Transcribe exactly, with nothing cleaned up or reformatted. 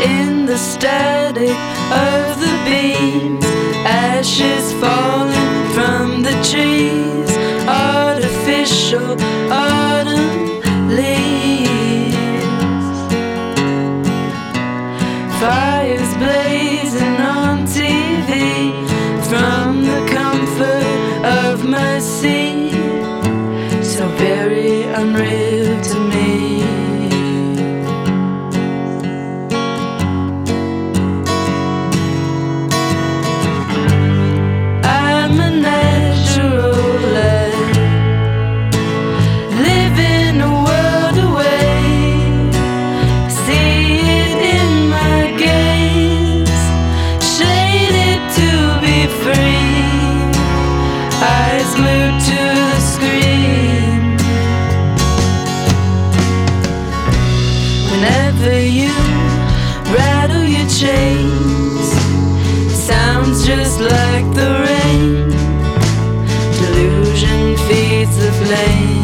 in the static of the beams, ashes falling from the trees, artificial autumn leaves, fires blazing on T V from the comfort of my seat, so very unreal to me. I'm a natural lad, living a world away, see it in my gaze, shaded to be free, eyes glued to the screen. Whenever you rattle your chains, sounds just like the rain, delusion feeds the flame.